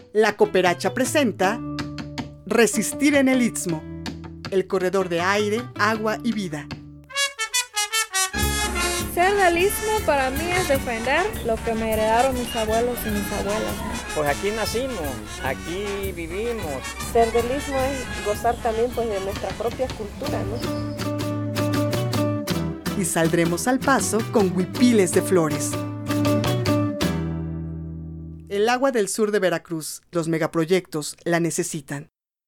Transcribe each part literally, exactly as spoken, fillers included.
La Cooperacha presenta Resistir en el Istmo, el corredor de aire, agua y vida. Ser del Istmo para mí es defender lo que me heredaron mis abuelos y mis abuelas. Pues aquí nacimos, aquí vivimos. Ser del Istmo es gozar también pues, de nuestra propia cultura, ¿no? Y saldremos al paso con huipiles de flores. El agua del sur de Veracruz, los megaproyectos la necesitan.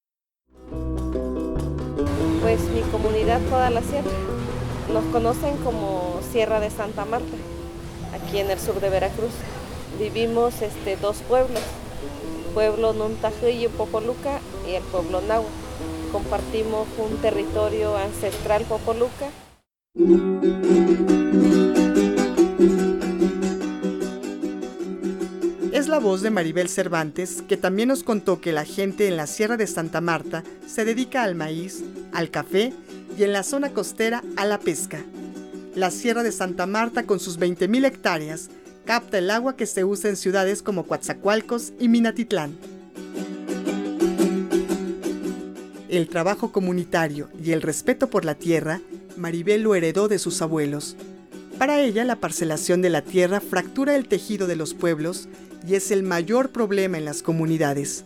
Pues mi comunidad, toda la sierra, nos conocen como Sierra de Santa Marta, aquí en el sur de Veracruz. Vivimos este, dos pueblos, el pueblo Nuntajuy y Popoluca y el pueblo Nahua. Compartimos un territorio ancestral Popoluca. Es la voz de Maribel Cervantes, que también nos contó que la gente en la Sierra de Santa Marta se dedica al maíz, al café y en la zona costera a la pesca. La Sierra de Santa Marta, con sus veinte mil hectáreas, capta el agua que se usa en ciudades como Coatzacoalcos y Minatitlán. El trabajo comunitario y el respeto por la tierra, Maribel lo heredó de sus abuelos. Para ella, la parcelación de la tierra fractura el tejido de los pueblos y es el mayor problema en las comunidades.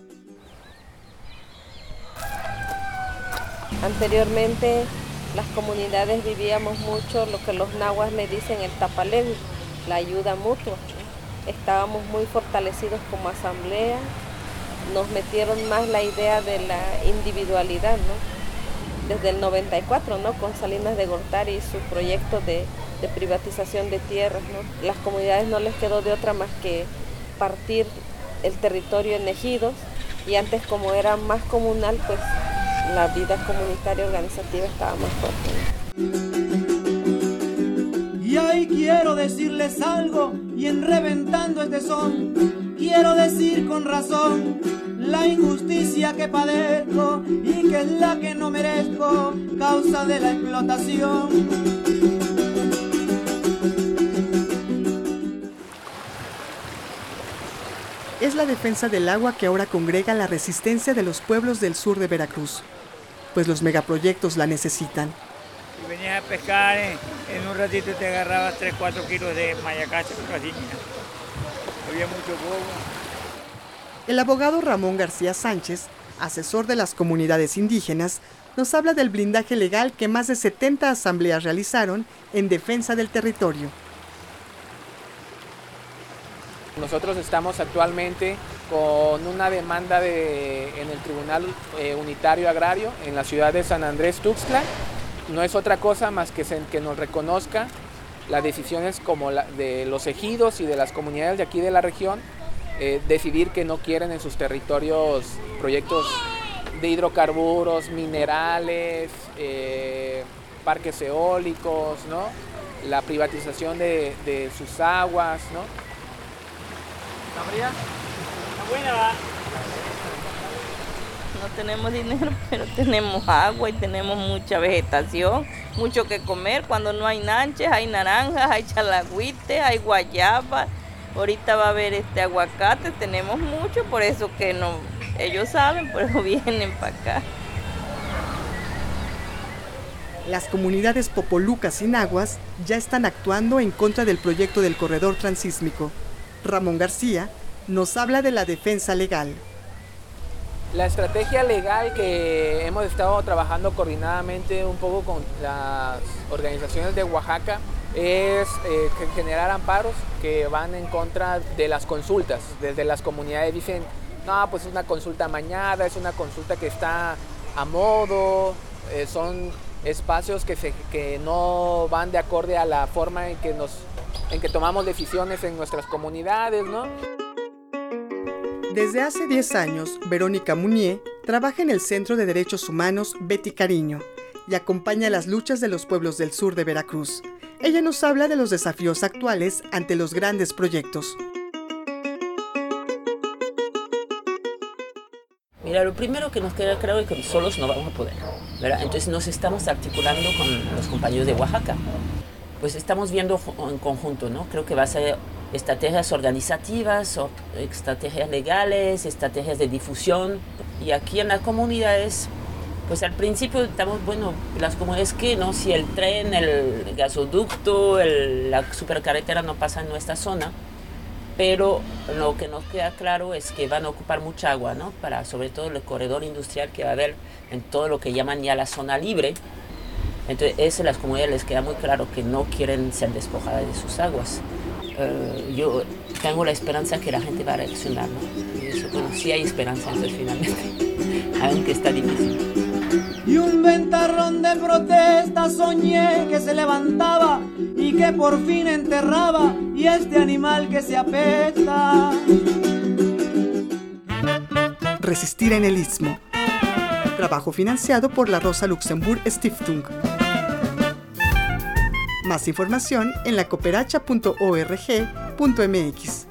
Anteriormente, las comunidades vivíamos mucho lo que los nahuas le dicen el tapalevi, la ayuda mutua. Estábamos muy fortalecidos como asamblea, nos metieron más la idea de la individualidad, ¿no? Desde el noventa y cuatro, ¿no? Con Salinas de Gortari y su proyecto de, de privatización de tierras, ¿no? Las comunidades no les quedó de otra más que partir el territorio en ejidos, y antes, como era más comunal, pues la vida comunitaria organizativa estaba más fuerte. Y ahí quiero decirles algo, y en reventando este son, quiero decir con razón la injusticia que padezco y que es la que no merezco, causa de la explotación. Es la defensa del agua que ahora congrega la resistencia de los pueblos del sur de Veracruz, pues los megaproyectos la necesitan. Si venías a pescar, en, en un ratito te agarrabas tres, cuatro kilos de mayacacha, casi. Había mucho bobo. El abogado Ramón García Sánchez, asesor de las comunidades indígenas, nos habla del blindaje legal que más de setenta asambleas realizaron en defensa del territorio. Nosotros estamos actualmente con una demanda de, en el Tribunal eh, Unitario Agrario en la ciudad de San Andrés Tuxtla. No es otra cosa más que se, que nos reconozca las decisiones como la, de los ejidos y de las comunidades de aquí de la región, eh, decidir que no quieren en sus territorios proyectos de hidrocarburos, minerales, eh, parques eólicos, ¿no? La privatización de, de sus aguas, ¿no? ¿Está fría? ¿Está buena, va? No tenemos dinero, pero tenemos agua y tenemos mucha vegetación, mucho que comer. Cuando no hay nanches, hay naranjas, hay chalagüites, hay guayabas. Ahorita va a haber este aguacate, tenemos mucho, por eso que no, ellos saben, por eso vienen para acá. Las comunidades popolucas y nahuas ya están actuando en contra del proyecto del corredor transísmico. Ramón García nos habla de la defensa legal. La estrategia legal que hemos estado trabajando coordinadamente un poco con las organizaciones de Oaxaca es eh, generar amparos que van en contra de las consultas. Desde las comunidades dicen, no, pues es una consulta amañada, es una consulta que está a modo, eh, son espacios que, se, que no van de acorde a la forma en que nos en que tomamos decisiones en nuestras comunidades, ¿no? Desde hace diez años, Verónica Munier trabaja en el Centro de Derechos Humanos Betty Cariño y acompaña las luchas de los pueblos del sur de Veracruz. Ella nos habla de los desafíos actuales ante los grandes proyectos. Mira, lo primero que nos queda claro es que solos no vamos a poder, ¿verdad? Entonces nos estamos articulando con los compañeros de Oaxaca. Pues estamos viendo en conjunto, ¿no? Creo que va a ser estrategias organizativas, o estrategias legales, estrategias de difusión. Y aquí en las comunidades, pues al principio estamos, bueno, las comunidades que, ¿no? Si el tren, el gasoducto, el, la supercarretera no pasa en nuestra zona, pero lo que nos queda claro es que van a ocupar mucha agua, ¿no? Para sobre todo el corredor industrial que va a haber en todo lo que llaman ya la zona libre. Entonces, eso a las comunidades les queda muy claro que no quieren ser despojadas de sus aguas. Uh, yo tengo la esperanza que la gente va a reaccionar, ¿no? Y eso, bueno, sí hay esperanza entonces finalmente, aunque está difícil. Y un ventarrón de protesta soñé que se levantaba y que por fin enterraba, y este animal que se apesta. Resistir en el Istmo. Trabajo financiado por la Rosa Luxemburg Stiftung. Más información en la cooperacha punto org punto m x.